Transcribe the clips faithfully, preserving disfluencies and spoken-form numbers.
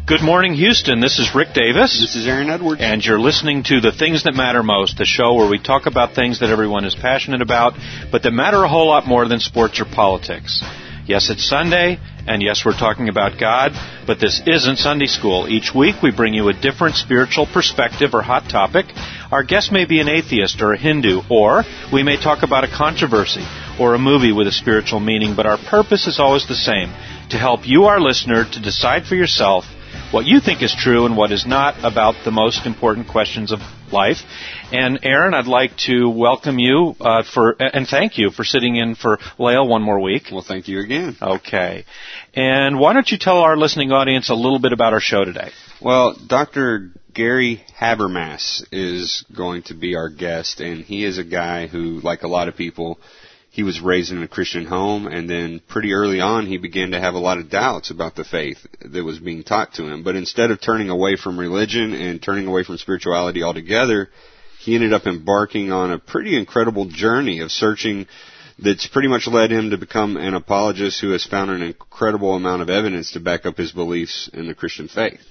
Good morning, Houston. This is Rick Davis. This is Aaron Edwards. And you're listening to The Things That Matter Most, the show where we talk about things that everyone is passionate about, but that matter a whole lot more than sports or politics. Yes, it's Sunday, and yes, we're talking about God, but this isn't Sunday school. Each week we bring you a different spiritual perspective or hot topic. Our guest may be an atheist or a Hindu, or we may talk about a controversy or a movie with a spiritual meaning, but our purpose is always the same, to help you, our listener, to decide for yourself what you think is true and what is not about the most important questions of life. And Aaron, I'd like to welcome you uh, for and thank you for sitting in for Lael one more week. Well, thank you again. Okay. And why don't you tell our listening audience a little bit about our show today? Well, Doctor Gary Habermas is going to be our guest, and he is a guy who, like a lot of people, he was raised in a Christian home, and then pretty early on he began to have a lot of doubts about the faith that was being taught to him. But instead of turning away from religion and turning away from spirituality altogether, he ended up embarking on a pretty incredible journey of searching that's pretty much led him to become an apologist who has found an incredible amount of evidence to back up his beliefs in the Christian faith.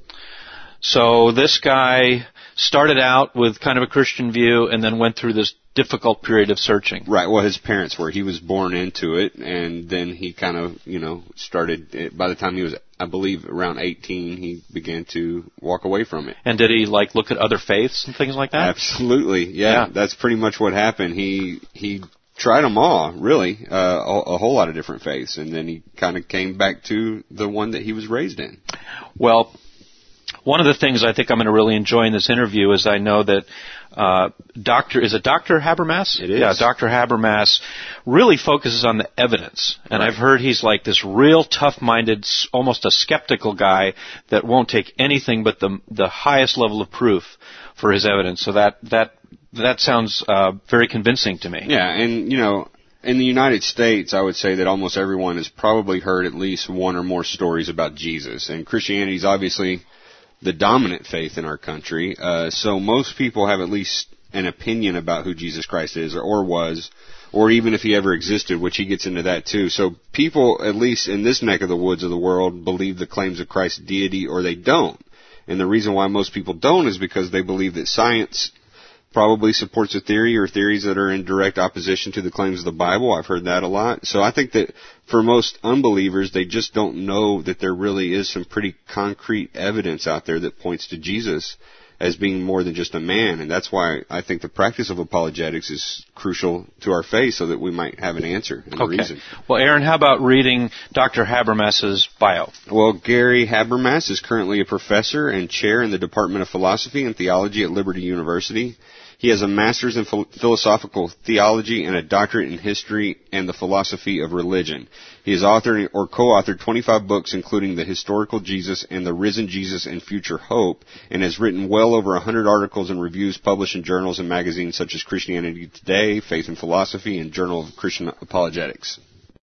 So this guy started out with kind of a Christian view and then went through this difficult period of searching. Right. Well, his parents were. He was born into it, and then he kind of, you know, started, by the time he was, I believe, around eighteen, he began to walk away from it. And did he, like, look at other faiths and things like that? Absolutely. Yeah. yeah. That's pretty much what happened. He he tried them all, really, uh, a, a whole lot of different faiths, and then he kind of came back to the one that he was raised in. Well, one of the things I think I'm going to really enjoy in this interview is I know that uh, Doctor is it Doctor Habermas? It is. Yeah, Doctor Habermas really focuses on the evidence, and right. I've heard he's like this real tough-minded, almost a skeptical guy that won't take anything but the the highest level of proof for his evidence. So that that that sounds uh, very convincing to me. Yeah, and you know, in the United States, I would say that almost everyone has probably heard at least one or more stories about Jesus, and Christianity is obviously the dominant faith in our country. Uh, so most people have at least an opinion about who Jesus Christ is or, or was, or even if he ever existed, which he gets into that too. So people, at least in this neck of the woods of the world, believe the claims of Christ's deity or they don't. And the reason why most people don't is because they believe that science probably supports a theory or theories that are in direct opposition to the claims of the Bible. I've heard that a lot. So I think that for most unbelievers, they just don't know that there really is some pretty concrete evidence out there that points to Jesus as being more than just a man. And that's why I think the practice of apologetics is crucial to our faith so that we might have an answer and a okay. reason. Well, Aaron, how about reading Doctor Habermas's bio? Well, Gary Habermas is currently a professor and chair in the Department of Philosophy and Theology at Liberty University. He has a master's in philosophical theology and a doctorate in history and the philosophy of religion. He has authored or co-authored twenty-five books, including The Historical Jesus and The Risen Jesus and Future Hope, and has written well over one hundred articles and reviews published in journals and magazines such as Christianity Today, Faith and Philosophy, and Journal of Christian Apologetics.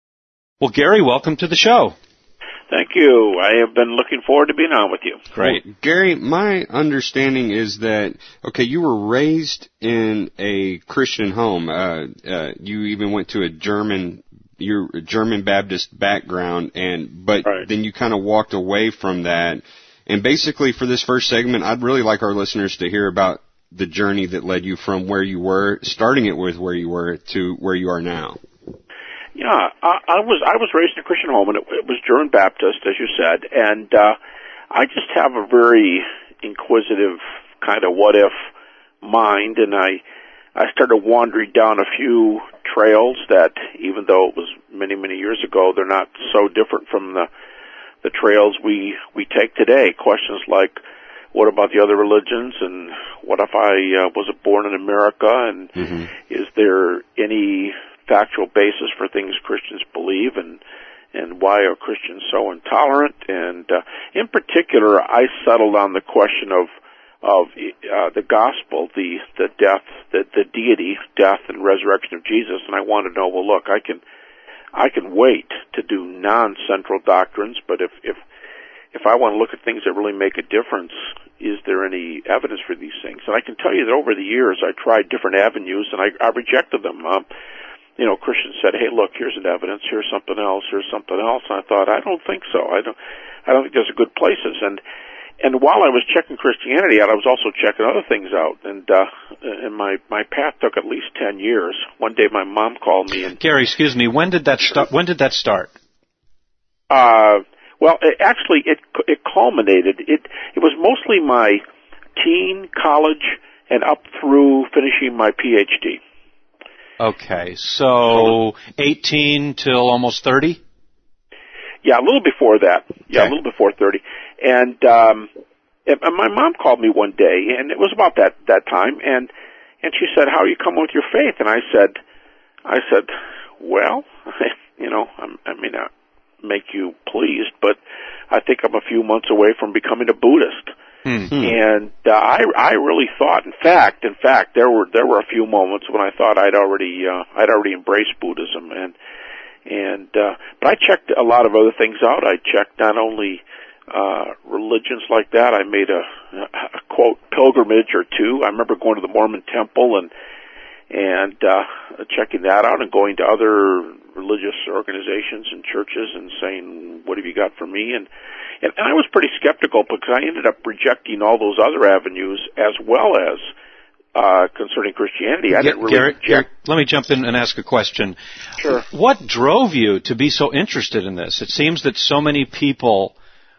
Well, Gary, welcome to the show. Thank you. I have been looking forward to being on with you. Great. Well, Gary, my understanding is that, okay, you were raised in a Christian home. Uh, uh, you even went to a German, your German Baptist background, and but right. then you kind of walked away from that. And basically, for this first segment, I'd really like our listeners to hear about the journey that led you from where you were, starting it with where you were, to where you are now. Yeah, I, I was I was raised in a Christian home, and it, it was German Baptist, as you said, and uh, I just have a very inquisitive kind of what-if mind, and I I started wandering down a few trails that, even though it was many, many years ago, they're not so different from the the trails we, we take today. Questions like, what about the other religions, and what if I uh, wasn't born in America, and mm-hmm. is there any factual basis for things Christians believe, and and why are Christians so intolerant? And uh, in particular, I settled on the question of of uh, the gospel, the the death, the the deity, death, and resurrection of Jesus. And I wanted to know, well, look, I can I can wait to do non-central doctrines, but if if if I want to look at things that really make a difference, is there any evidence for these things? And I can tell you that over the years, I tried different avenues, and I, I rejected them. Um, you know, Christians said, hey, look, here's an evidence, here's something else, here's something else. And I thought, I don't think so. I don't, I don't think there's good places. And and while I was checking Christianity out, I was also checking other things out. And uh, and my my path took at least ten years. One day, my mom called me and Gary, excuse me. When did that start? When did that start? Uh, well, it, actually, it it culminated. It it was mostly my teen, college, and up through finishing my P H D. Okay, so eighteen till almost thirty? Yeah, a little before that. Yeah, okay. a little before thirty. And um, and my mom called me one day, and it was about that that time, and and she said, "How are you coming with your faith?" And I said, I said, "Well, you know, I'm, I may not make you pleased, but I think I'm a few months away from becoming a Buddhist." Mm-hmm. And uh, I I really thought, in fact, in fact, there were there were a few moments when I thought I'd already uh, I'd already embraced Buddhism, and and uh, but I checked a lot of other things out. I checked not only uh, religions like that. I made a, a quote pilgrimage or two. I remember going to the Mormon temple and and uh, checking that out, and going to other religious organizations and churches and saying, "What have you got for me?" And And, and I was pretty skeptical because I ended up rejecting all those other avenues as well as uh, concerning Christianity. I G- didn't really Gary, reject. Gary, let me jump in and ask a question. Sure. What drove you to be so interested in this? It seems that so many people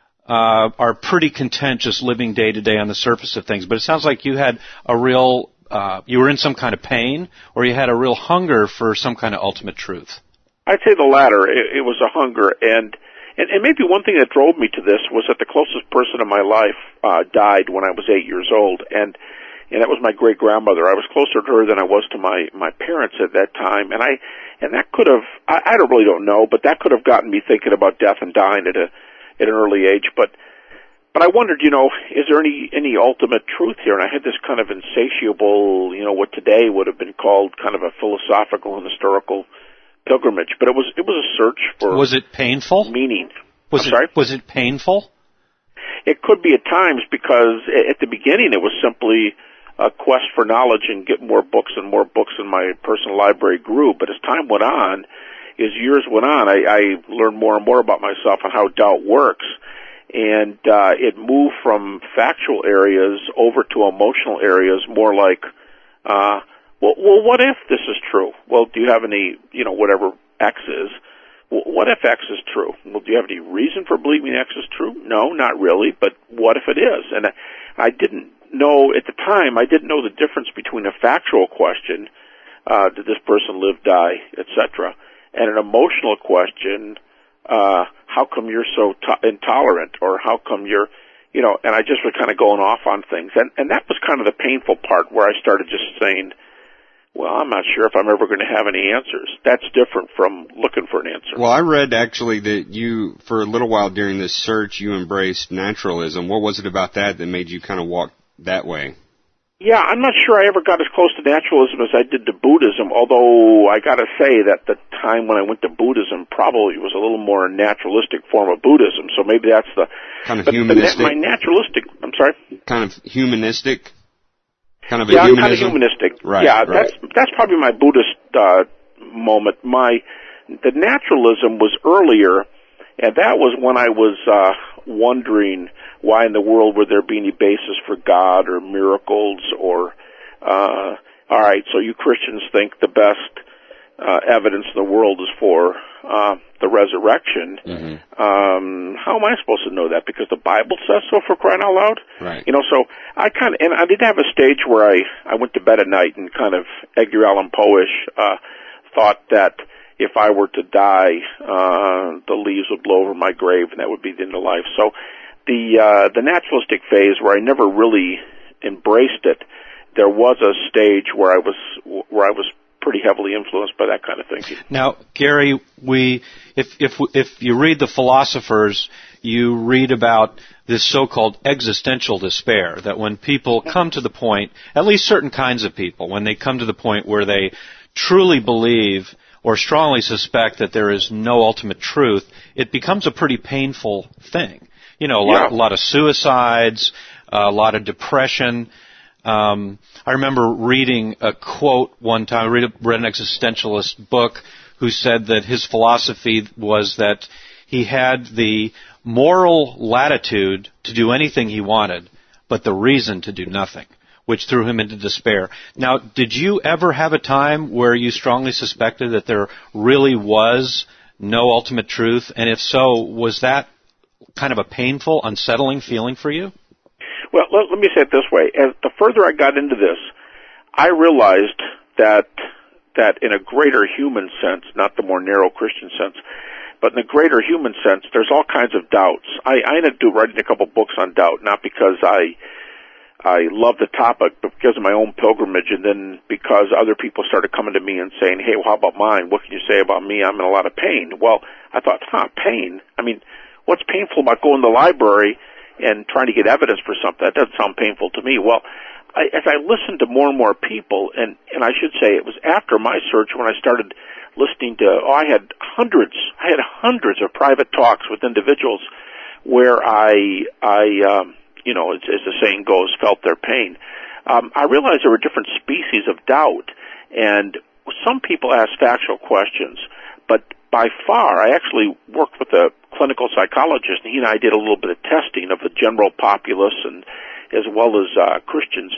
uh, are pretty content just living day to day on the surface of things, but it sounds like you had a real, uh, you were in some kind of pain, or you had a real hunger for some kind of ultimate truth. I'd say the latter. It, it was a hunger, and And, and maybe one thing that drove me to this was that the closest person in my life uh, died when I was eight years old, and and that was my great grandmother. I was closer to her than I was to my my parents at that time, and I and that could have I, I don't really don't know, but that could have gotten me thinking about death and dying at a at an early age. But but I wondered, you know, is there any any ultimate truth here? And I had this kind of insatiable, you know, what today would have been called kind of a philosophical and historical pilgrimage, but it was it was a search for. Was it painful? Meaning. Was I'm it sorry? was it painful? It could be at times, because at the beginning it was simply a quest for knowledge and get more books and more books, and my personal library grew. But as time went on, as years went on, I, I learned more and more about myself and how doubt works, and uh, it moved from factual areas over to emotional areas, more like. Uh, Well, well, what if this is true? Well, do you have any, you know, whatever X is? Well, what if X is true? Well, do you have any reason for believing X is true? No, not really, but what if it is? And I, I didn't know, at the time, I didn't know the difference between a factual question, uh, did this person live, die, et cetera, and an emotional question, uh, how come you're so to- intolerant, or how come you're, you know, and I just was kind of going off on things. And, and that was kind of the painful part, where I started just saying, well, I'm not sure if I'm ever going to have any answers. That's different from looking for an answer. Well, I read actually that you, for a little while during this search, you embraced naturalism. What was it about that that made you kind of walk that way? Yeah, I'm not sure I ever got as close to naturalism as I did to Buddhism, although I got to say that the time when I went to Buddhism probably was a little more naturalistic form of Buddhism, so maybe that's the... Kind of but, humanistic? But my naturalistic... I'm sorry? Kind of humanistic? Kind of a yeah, humanism? kind of humanistic. Right, yeah, right. that's that's probably my Buddhist uh, moment. My the naturalism was earlier, and that was when I was uh, wondering why in the world would there be any basis for God or miracles or. Uh, all right, so you Christians think the best uh, evidence in the world is for uh, the resurrection. Mm-hmm. Um, how am I supposed to know that? Because the Bible says so, for crying out loud? Right. You know, so I kind of, and I did have a stage where I, I went to bed at night and kind of Edgar Allan Poe-ish, uh, thought that if I were to die, uh, the leaves would blow over my grave and that would be the end of life. So the, uh, the naturalistic phase where I never really embraced it, there was a stage where I was, where I was pretty heavily influenced by that kind of thinking. Now, Gary, we if if if you read the philosophers, you read about this so-called existential despair, that when people come to the point, at least certain kinds of people, when they come to the point where they truly believe or strongly suspect that there is no ultimate truth, it becomes a pretty painful thing. You know, a lot, Yeah. a lot of suicides, a lot of depression. Um, I remember reading a quote one time. I read, read an existentialist book who said that his philosophy was that he had the moral latitude to do anything he wanted, but the reason to do nothing, which threw him into despair. Now, did you ever have a time where you strongly suspected that there really was no ultimate truth? And if so, was that kind of a painful, unsettling feeling for you? Well, let, let me say it this way. As the further I got into this, I realized that that in a greater human sense, not the more narrow Christian sense, but in the greater human sense, there's all kinds of doubts. I, I ended up writing a couple books on doubt, not because I I love the topic, but because of my own pilgrimage, and then because other people started coming to me and saying, hey, well, how about mine? What can you say about me? I'm in a lot of pain. Well, I thought, huh, pain? I mean, what's painful about going to the library and trying to get evidence for something? That doesn't sound painful to me. Well, I, as I listened to more and more people, and, and I should say it was after my search when I started listening to, oh, I had hundreds, I had hundreds of private talks with individuals where I, I, um, you know, as, as the saying goes, felt their pain. Um, I realized there were different species of doubt, and some people ask factual questions, but by far, I actually worked with a clinical psychologist, and he and I did a little bit of testing of the general populace and as well as uh, Christians.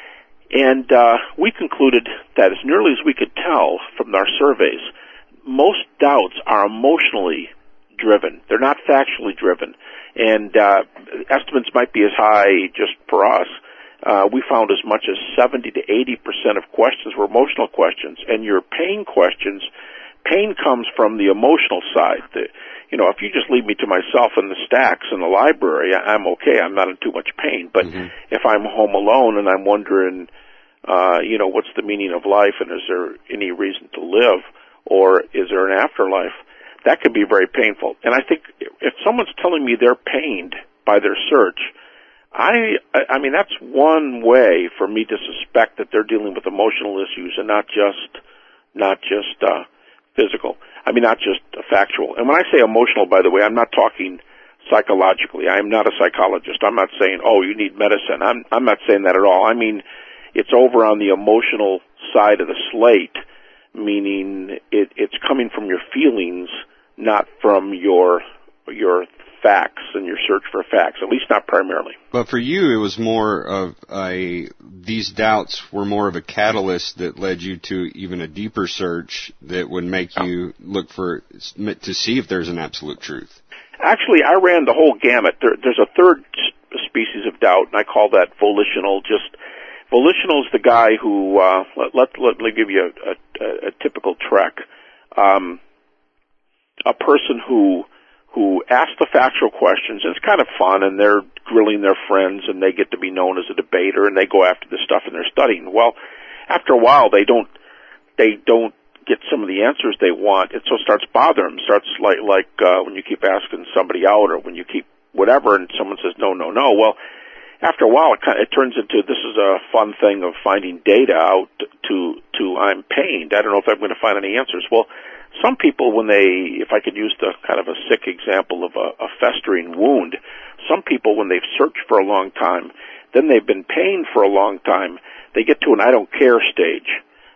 And uh, we concluded that as nearly as we could tell from our surveys, most doubts are emotionally driven. They're not factually driven. And uh, estimates might be as high just for us. Uh, we found as much as seventy to eighty percent of questions were emotional questions. And your pain questions, pain comes from the emotional side. The, you know, if you just leave me to myself in the stacks in the library, I'm okay. I'm not in too much pain. But mm-hmm. if I'm home alone and I'm wondering, uh, you know, what's the meaning of life and is there any reason to live or is there an afterlife, that can be very painful. And I think if someone's telling me they're pained by their search, I, I mean, that's one way for me to suspect that they're dealing with emotional issues and not just, not just, uh, physical. I mean, not just factual. And when I say emotional, by the way, I'm not talking psychologically. I am not a psychologist. I'm not saying, oh, you need medicine. I'm, I'm not saying that at all. I mean, it's over on the emotional side of the slate, meaning it, it's coming from your feelings, not from your, your facts and your search for facts, at least not primarily. But for you, it was more of a, these doubts were more of a catalyst that led you to even a deeper search that would make you look for, to see if there's an absolute truth. Actually, I ran the whole gamut. There, there's a third species of doubt, and I call that volitional. Just, volitional is the guy who, uh, let, let, let me give you a, a, a typical trek. Um, a person who, who asks the factual questions, and it's kind of fun, and they're grilling their friends, and they get to be known as a debater, and they go after the stuff and they're studying. Well, after a while, they don't, they don't get some of the answers they want. It so starts bothering them. Starts like, like, uh, when you keep asking somebody out, or when you keep whatever, and someone says no, no, no. Well, after a while, it, kind of, it turns into, this is a fun thing of finding data out to, to, I'm pained. I don't know if I'm going to find any answers. Well, some people, when they, if I could use the kind of a sick example of a, a festering wound, some people, when they've searched for a long time, then they've been pained for a long time, they get to an I don't care stage.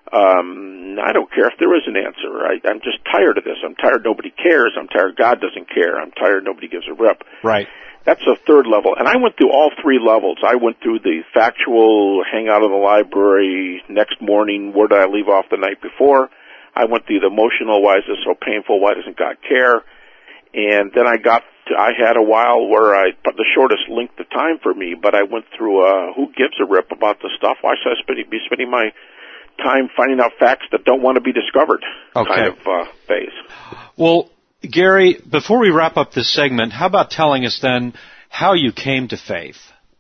Um, I don't care if there is an answer. I, I'm just tired of this. I'm tired nobody cares. I'm tired God doesn't care. I'm tired nobody gives a rip. Right. That's a third level. And I went through all three levels. I went through the factual, hang out in the library, next morning, where did I leave off the night before? I went through the emotional, why is this so painful, why doesn't God care? And then I got to, I had a while where I, but the shortest length of time for me, but I went through a who gives a rip about the stuff, why should I spend, be spending my time finding out facts that don't want to be discovered okay. kind of uh, phase. Well, Gary, before we wrap up this segment, how about telling us then how you came to faith?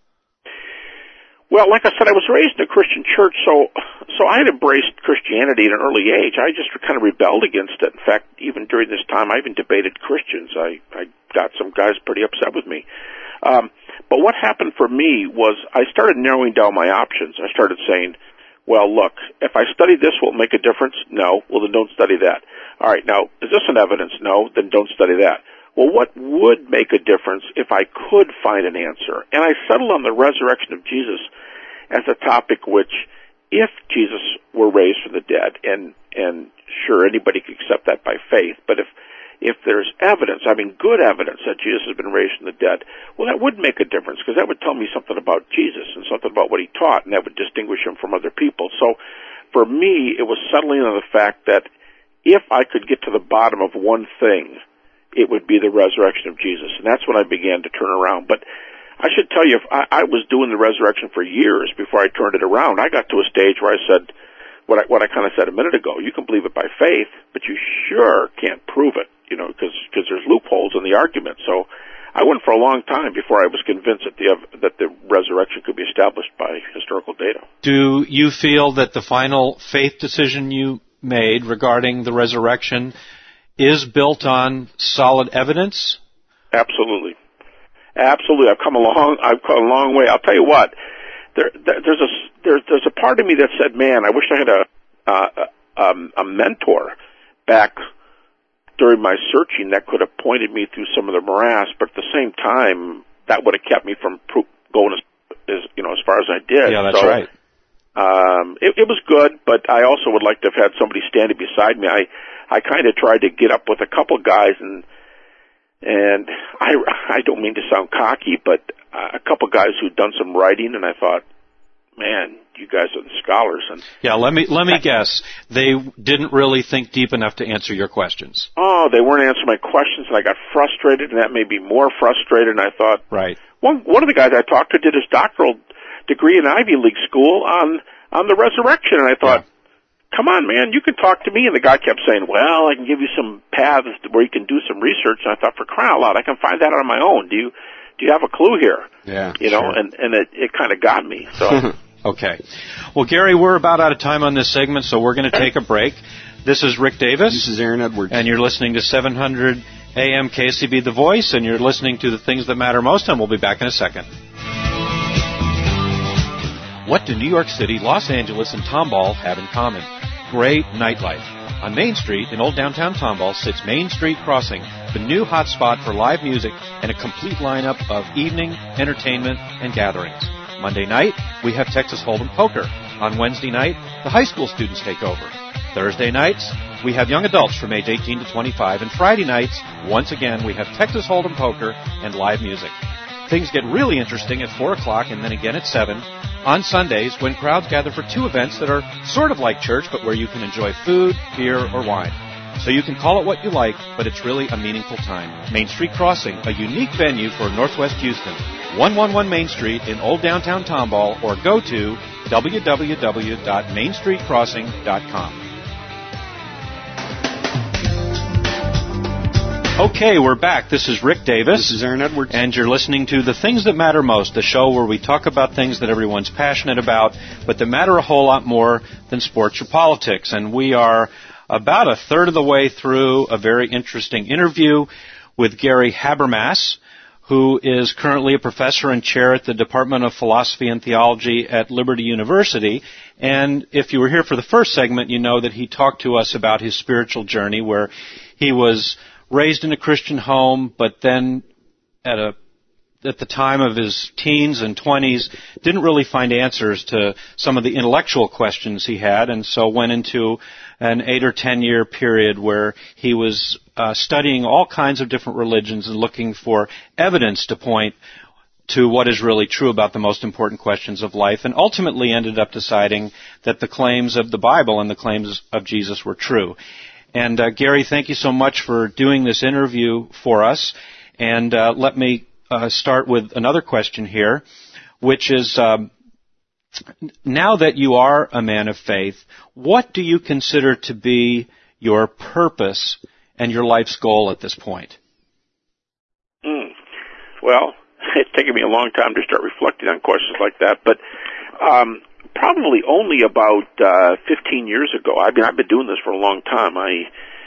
Well, like I said, I was raised in a Christian church, so so I had embraced Christianity at an early age. I just kind of rebelled against it. In fact, even during this time, I even debated Christians. I, I got some guys pretty upset with me. Um, but what happened for me was I started narrowing down my options. I started saying, well, look, if I study this, will it make a difference? No. Well, then don't study that. All right, now, is this an evidence? No. Then don't study that. Well, what would make a difference if I could find an answer? And I settled on the resurrection of Jesus as a topic which, if Jesus were raised from the dead, and and sure, anybody could accept that by faith, but if if there's evidence, I mean good evidence that Jesus has been raised from the dead, well, that would make a difference because that would tell me something about Jesus and something about what he taught, and that would distinguish him from other people. So for me, it was settling on the fact that if I could get to the bottom of one thing, it would be the resurrection of Jesus. And that's when I began to turn around. But I should tell you, if I, I was doing the resurrection for years before I turned it around. I got to a stage where I said, what I, what I kind of said a minute ago, you can believe it by faith, but you sure can't prove it, you know, because there's loopholes in the argument. So I went for a long time before I was convinced that the that the resurrection could be established by historical data. Do you feel that the final faith decision you made regarding the resurrection is built on solid evidence? Absolutely. Absolutely. I've come a long, I've come a long way. I'll tell you what, there, there there's a, there, there's a part of me that said, man, I wish I had a, uh, um, a mentor back during my searching that could have pointed me through some of the morass, but at the same time, that would have kept me from pro- going as, as, you know, as far as I did. Yeah, that's so, right. Um, it, it was good, but I also would like to have had somebody standing beside me. I, I kind of tried to get up with a couple guys, and and I, I don't mean to sound cocky, but a couple guys who'd done some writing, and I thought, man, you guys are the scholars. And yeah, let me let me guess, they didn't really think deep enough to answer your questions. Oh, they weren't answering my questions, and I got frustrated, and that made me more frustrated. And I thought, right. One one of the guys I talked to did his doctoral degree in Ivy League school on on the resurrection, and I thought, yeah. Come on, man, you can talk to me. And the guy kept saying, well, I can give you some paths where you can do some research. And I thought, for crying out loud, I can find that on my own. Do you do you have a clue here? Yeah, you know, sure. and and it, it kind of got me. So. Okay. Well, Gary, we're about out of time on this segment, so we're going to take a break. This is Rick Davis. This is Aaron Edwards. And you're listening to seven hundred A M K C B The Voice, and you're listening to The Things That Matter Most, and we'll be back in a second. What do New York City, Los Angeles, and Tomball have in common? Great nightlife. On Main Street in Old Downtown Tomball sits Main Street Crossing, the new hotspot for live music and a complete lineup of evening entertainment and gatherings. Monday night, we have Texas Hold'em Poker. On Wednesday night, the high school students take over. Thursday nights, we have young adults from age eighteen to twenty-five. And Friday nights, once again, we have Texas Hold'em Poker and live music. Things get really interesting at four o'clock and then again at seven. On Sundays, when crowds gather for two events that are sort of like church, but where you can enjoy food, beer, or wine. So you can call it what you like, but it's really a meaningful time. Main Street Crossing, a unique venue for Northwest Houston. one eleven Main Street in Old Downtown Tomball, or go to w w w dot main street crossing dot com. Okay, we're back. This is Rick Davis. This is Aaron Edwards. And you're listening to The Things That Matter Most, the show where we talk about things that everyone's passionate about, but that matter a whole lot more than sports or politics. And we are about a third of the way through a very interesting interview with Gary Habermas, who is currently a professor and chair at the Department of Philosophy and Theology at Liberty University. And if you were here for the first segment, you know that he talked to us about his spiritual journey, where he was raised in a Christian home, but then at a at the time of his teens and twenties, didn't really find answers to some of the intellectual questions he had, and so went into an eight or ten year period where he was uh, studying all kinds of different religions and looking for evidence to point to what is really true about the most important questions of life, and ultimately ended up deciding that the claims of the Bible and the claims of Jesus were true. And uh, Gary, thank you so much for doing this interview for us. And uh, let me uh, start with another question here, which is, um, now that you are a man of faith, what do you consider to be your purpose and your life's goal at this point? Mm. Well, it's taken me a long time to start reflecting on questions like that, but um, probably only about uh, fifteen years ago. I mean, I've been doing this for a long time. I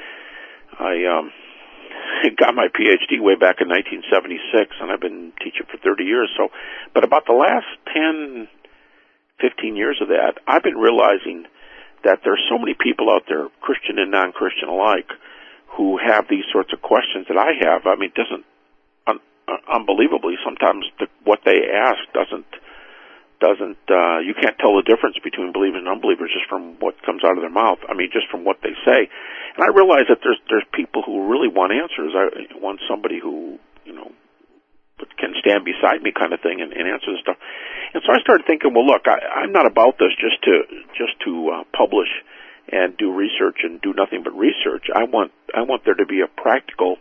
I um, got my P H D way back in nineteen seventy-six, and I've been teaching for thirty years. So, but about the last ten, fifteen years of that, I've been realizing that there's so many people out there, Christian and non-Christian alike, who have these sorts of questions that I have. I mean, it doesn't un- unbelievably sometimes the, what they ask doesn't. doesn't, uh, you can't tell the difference between believers and unbelievers just from what comes out of their mouth. I mean, just from what they say. And I realize that there's, there's people who really want answers. I want somebody who, you know, can stand beside me kind of thing and, and answer this stuff. And so I started thinking, well, look, I, I'm not about this just to just to uh, publish and do research and do nothing but research. I want I want there to be a practical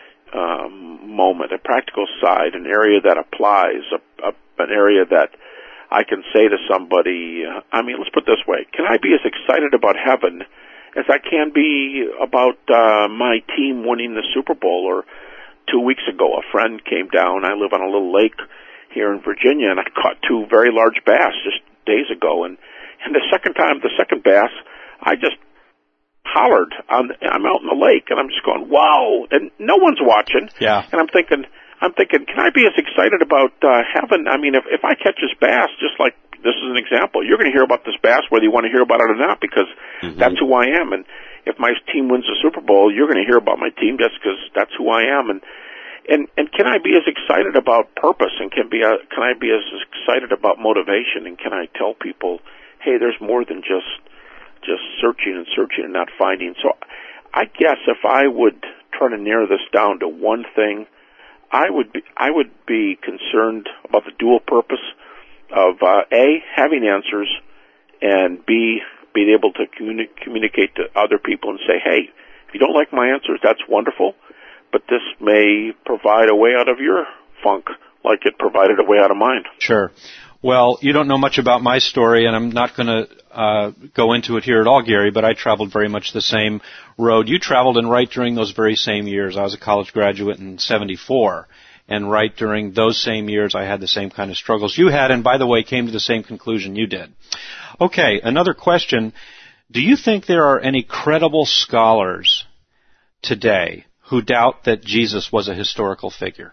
um, moment, a practical side, an area that applies, a, a, an area that I can say to somebody, uh, I mean, let's put it this way, can I be as excited about heaven as I can be about uh, my team winning the Super Bowl? Or two weeks ago, a friend came down. I live on a little lake here in Virginia, and I caught two very large bass just days ago. And, and the second time, the second bass, I just hollered. On, I'm out in the lake, and I'm just going, wow! And no one's watching. Yeah. And I'm thinking, I'm thinking, can I be as excited about uh, heaven? I mean, if if I catch this bass, just like this is an example, you're going to hear about this bass whether you want to hear about it or not, because mm-hmm. that's who I am. And if my team wins the Super Bowl, you're going to hear about my team just because that's who I am. And and and can I be as excited about purpose? And can be a, can I be as excited about motivation? And can I tell people, hey, there's more than just just searching and searching and not finding? So I guess if I would try to narrow this down to one thing, I would be I would be concerned about the dual purpose of uh, A, having answers, and B, being able to communi- communicate to other people and say, hey, if you don't like my answers, that's wonderful, but this may provide a way out of your funk like it provided a way out of mine. Sure. Well, you don't know much about my story, and I'm not going to uh, go into it here at all, Gary, but I traveled very much the same road you traveled, and right during those very same years. I was a college graduate in seventy-four, and right during those same years I had the same kind of struggles you had, and by the way, came to the same conclusion you did. Okay, another question. Do you think there are any credible scholars today who doubt that Jesus was a historical figure?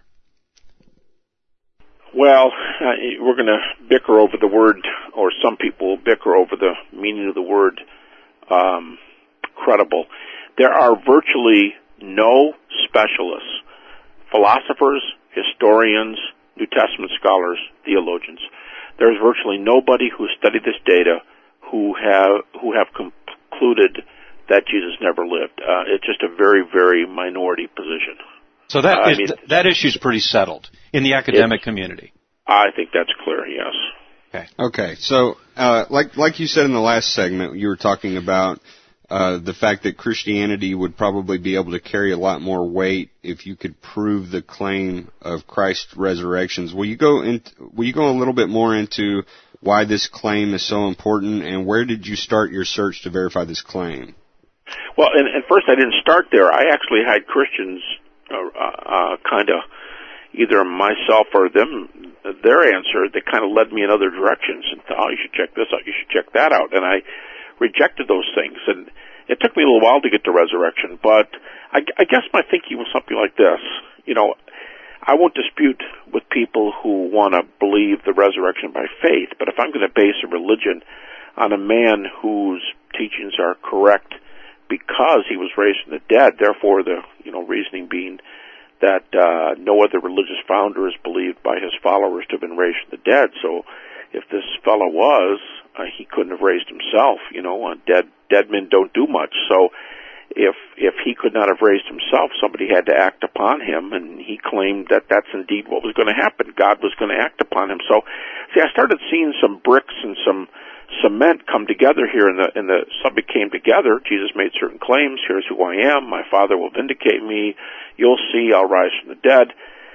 Well, uh, we're going to bicker over the word, or some people will bicker over the meaning of the word um, credible. There are virtually no specialists, philosophers, historians, New Testament scholars, theologians. There's virtually nobody who studied this data who have who have concluded that Jesus never lived. Uh, it's just a very, very minority position. So that uh, is, I mean, that issue's pretty settled in the academic community. I think that's clear, yes. Okay. Okay. So, uh, like like you said in the last segment, you were talking about uh, the fact that Christianity would probably be able to carry a lot more weight if you could prove the claim of Christ's resurrections. Will you go in? Will you go a little bit more into why this claim is so important, and where did you start your search to verify this claim? Well, and, and first I didn't start there. I actually had Christians uh, uh, kind of, either myself or them, their answer, they kind of led me in other directions. And thought, oh, you should check this out, you should check that out. And I rejected those things. And it took me a little while to get to resurrection. But I, I guess my thinking was something like this. You know, I won't dispute with people who want to believe the resurrection by faith. But if I'm going to base a religion on a man whose teachings are correct because he was raised from the dead, therefore the, you know, reasoning being that uh, no other religious founder is believed by his followers to have been raised from the dead. So if this fellow was, uh, he couldn't have raised himself. You know, uh, dead dead men don't do much. So if if he could not have raised himself, somebody had to act upon him, and he claimed that that's indeed what was going to happen. God was going to act upon him. So, see, I started seeing some bricks and some cement come together here, and the and the subject came together. Jesus made certain claims. Here's who I am. My Father will vindicate me. You'll see. I'll rise from the dead.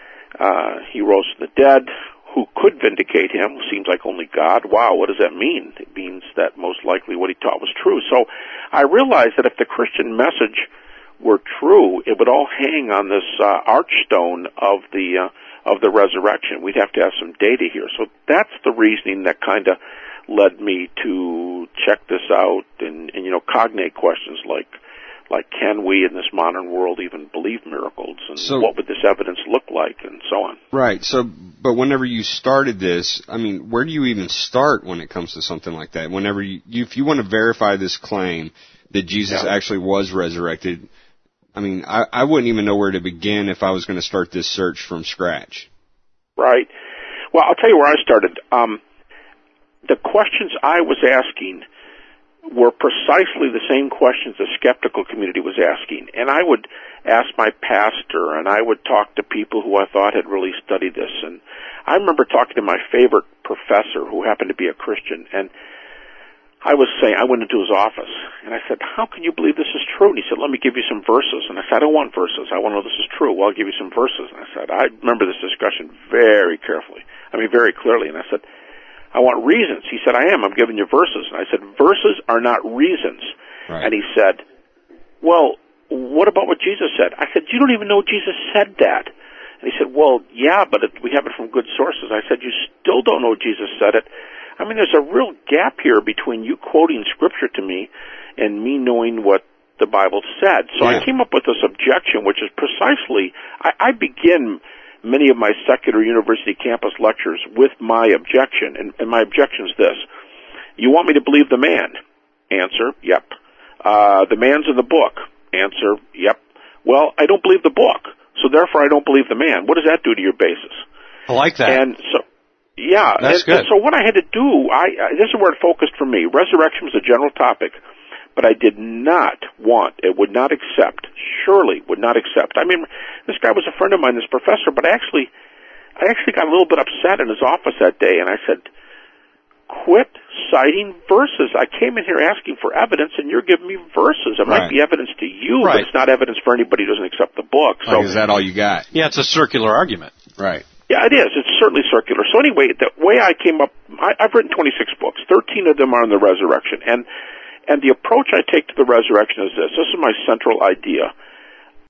Uh, he rose from the dead. Who could vindicate him? Seems like only God. Wow, what does that mean? It means that most likely what he taught was true. So I realized that if the Christian message were true, it would all hang on this uh, archstone of the uh, of the resurrection. We'd have to have some data here. So that's the reasoning that kind of led me to check this out and, and, you know, cognate questions like, like, can we in this modern world even believe miracles? And so, what would this evidence look like? And so on. Right. So, but whenever you started this, I mean, where do you even start when it comes to something like that? Whenever you, you if you want to verify this claim that Jesus yeah. actually was resurrected, I mean, I, I wouldn't even know where to begin if I was going to start this search from scratch. Right. Well, I'll tell you where I started. Um, The questions I was asking were precisely the same questions the skeptical community was asking. And I would ask my pastor, and I would talk to people who I thought had really studied this. And I remember talking to my favorite professor, who happened to be a Christian, and I was saying, I went into his office, and I said, how can you believe this is true? And he said, let me give you some verses. And I said, I don't want verses. I want to know this is true. Well, I'll give you some verses. And I said, I remember this discussion very carefully. I mean, very clearly. And I said, I want reasons. He said, I am. I'm giving you verses. And I said, verses are not reasons. Right. And he said, well, what about what Jesus said? I said, you don't even know Jesus said that. And he said, well, yeah, but it, we have it from good sources. I said, you still don't know Jesus said it. I mean, there's a real gap here between you quoting Scripture to me and me knowing what the Bible said. So yeah. I came up with this objection, which is precisely, I, I begin many of my secular university campus lectures with my objection, and, and my objection is this. You want me to believe the man? Answer, yep. Uh, the man's in the book? Answer, yep. Well, I don't believe the book, so therefore I don't believe the man. What does that do to your basis? I like that. And so, yeah. That's and, good. And so what I had to do, I, I this is where it focused for me. Resurrection was a general topic, but I did not want, it would not accept, surely would not accept. I mean, this guy was a friend of mine, this professor, but I actually, I actually got a little bit upset in his office that day, and I said, quit citing verses. I came in here asking for evidence, and you're giving me verses. It Right. might be evidence to you, Right. but it's not evidence for anybody who doesn't accept the book. So, Like, is that all you got? Yeah, it's a circular argument. Right. yeah, it is. It's certainly circular. So anyway, the way I came up, I, I've written twenty-six books. thirteen of them are on the resurrection. And, and the approach I take to the resurrection is this. This is my central idea.